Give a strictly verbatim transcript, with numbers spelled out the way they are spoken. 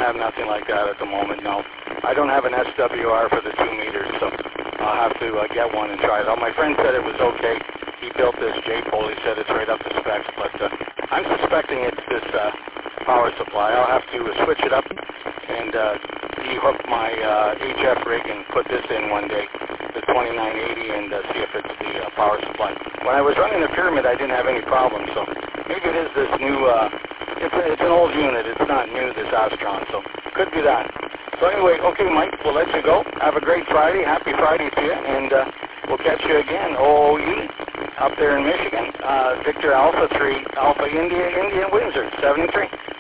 have nothing like that at the moment, no. I don't have an S W R for the two meters, so I'll have to uh, get one and try it out. My friend said it was okay. He built this J-pole. He said it's right up to specs, but uh, I'm suspecting it's this uh, power supply. I'll have to uh, switch it up and uh, de-hook my uh, H F rig and put this in one day, the twenty-nine eighty, and uh, see if it's the uh, power supply. When I was running the Pyramid, I didn't have any problems, so maybe it is this new, uh, it's, a, it's an old unit. It's not new, this Astron, so could be that. So anyway, okay, Mike, we'll let you go. Have a great Friday. Happy Friday to you, and uh, we'll catch you again. O O E up there in Michigan. Uh, Victor Alpha three, Alpha India, India Windsor, seventy-three.